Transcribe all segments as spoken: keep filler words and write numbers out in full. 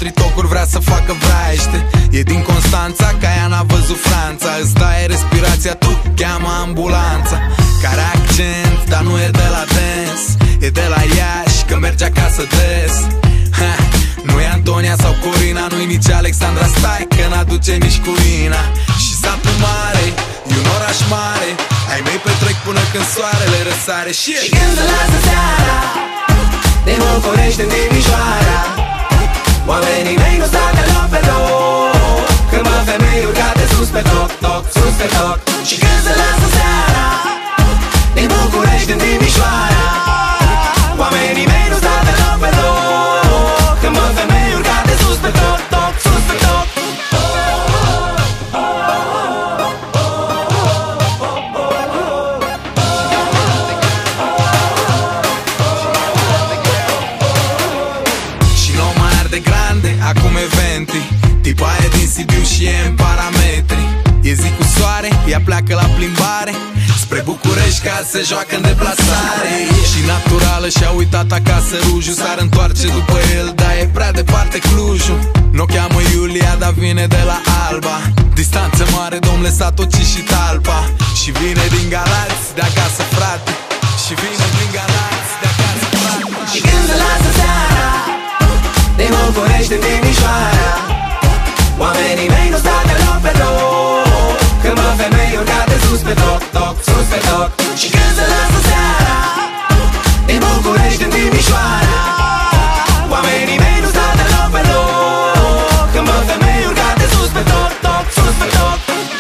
tritocuri, vrea să facă vraiește. E din Constanța, ca ea n-a văzut Franța. Îți taie respirația, tu cheamă ambulanța. Care accent, dar nu e de la dance, e de la Iași, că merge acasă des. Ha, nu e Antonia sau Corina, nu-i nici Alexandra, stai că n-aduce nici cu Ina. Și satul mare, e un oraș mare, ai mei petrec până când soarele răsare. Și, și când se lasă seara, de București în Timișoara, oamenii mei nu stau deloc pe loc, când mă femei urcate sus pe toc, toc, sus pe toc. Și când se lasă seara, din București în Timișoara, oamenii mei nu stau deloc pe loc, când mă femei urcate sus pe toc, toc, sus pe toc. Acum e venti, tipa e din Sibiu și e în parametri. E zi cu soare, ea pleacă la plimbare spre București ca să se joacă în deplasare. Și naturală și-a uitat acasă rujul, s-ar întoarce după el, dar e prea departe Clujul. N-o cheamă Iulia, dar vine de la Alba, distanță mare, domnule Satoci și Talpa. Și vine din Galați, de acasă frate, și vine din Galați, de acasă frate. Și când se lasă seara, de București în Timișoara, oamenii mei nu stau deloc pe loc, când mă femei urcate sus pe toc, toc, sus pe toc. Și când se lasă seara, de București în Timișoara, oamenii mei nu stau deloc pe loc, când mă femei urcate sus pe toc, toc, sus pe toc.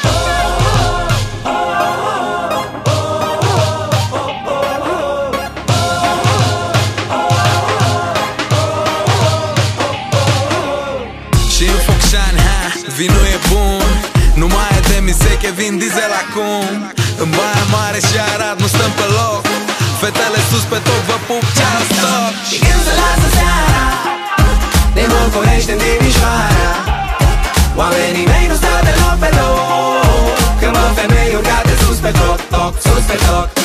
Vinul e bun, nu mai e de mizeche, vin diesel acum. În Baia Mare și Arad nu stăm pe loc, fetele sus pe top, vă pup, ceau, stop. Și când se lasă seara, de București în Timișoara, oamenii mei nu stau deloc pe loc, când mă femei urcate sus pe toc, toc, sus pe toc.